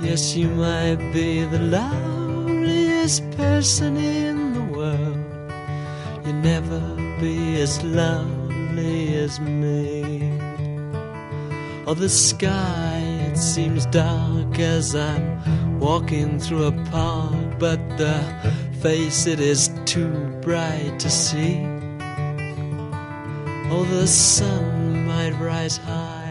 Yes, you might be the loveliest person in the world. You'll never be as lovely as me. Oh, the sky, it seems dark as I'm walking through a park, but the face, it is too bright to see. Oh, the sun might rise high